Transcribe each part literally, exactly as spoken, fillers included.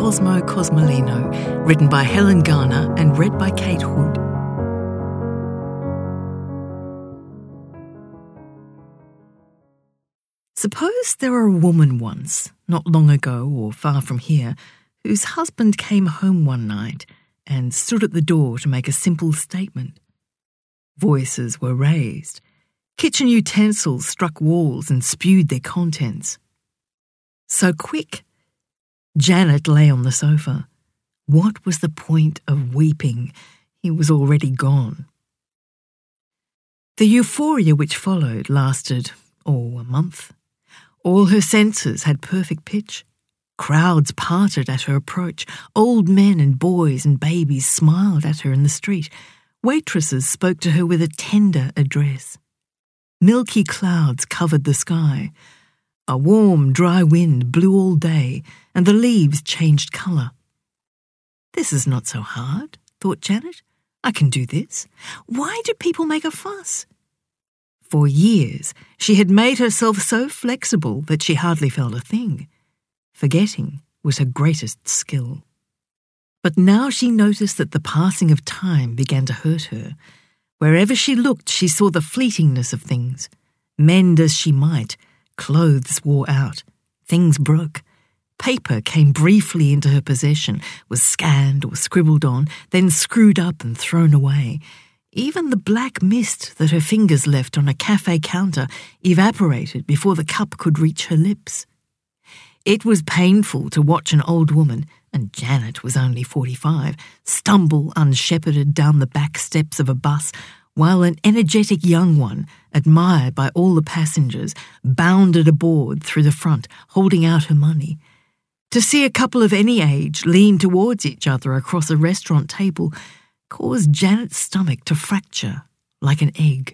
Cosmo Cosmolino, written by Helen Garner and read by Kate Hood. Suppose there were a woman once, not long ago or far from here, whose husband came home one night and stood at the door to make a simple statement. Voices were raised. Kitchen utensils struck walls and spewed their contents. So quick. Janet lay on the sofa. What was the point of weeping? He was already gone. The euphoria which followed lasted, oh, a month. All her senses had perfect pitch. Crowds parted at her approach. Old men and boys and babies smiled at her in the street. Waitresses spoke to her with a tender address. Milky clouds covered the sky. A warm, dry wind blew all day, and the leaves changed colour. This is not so hard, thought Janet. I can do this. Why do people make a fuss? For years, she had made herself so flexible that she hardly felt a thing. Forgetting was her greatest skill. But now she noticed that the passing of time began to hurt her. Wherever she looked, she saw the fleetingness of things. Mend as she might, clothes wore out, things broke. Paper came briefly into her possession, was scanned or scribbled on, then screwed up and thrown away. Even the black mist that her fingers left on a cafe counter evaporated before the cup could reach her lips. It was painful to watch an old woman, and Janet was only forty-five, stumble unshepherded down the back steps of a bus, while an energetic young one, admired by all the passengers, bounded aboard through the front, holding out her money. To see a couple of any age lean towards each other across a restaurant table caused Janet's stomach to fracture like an egg.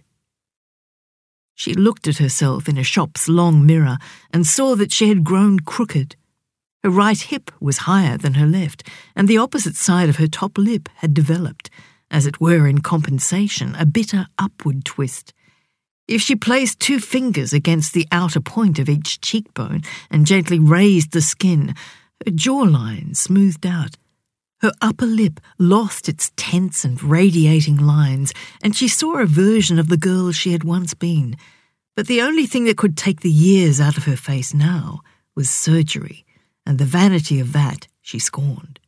She looked at herself in a shop's long mirror and saw that she had grown crooked. Her right hip was higher than her left, and the opposite side of her top lip had developed, as it were in compensation, a bitter upward twist. If she placed two fingers against the outer point of each cheekbone and gently raised the skin, her jawline smoothed out. Her upper lip lost its tense and radiating lines, and she saw a version of the girl she had once been. But the only thing that could take the years out of her face now was surgery, and the vanity of that she scorned.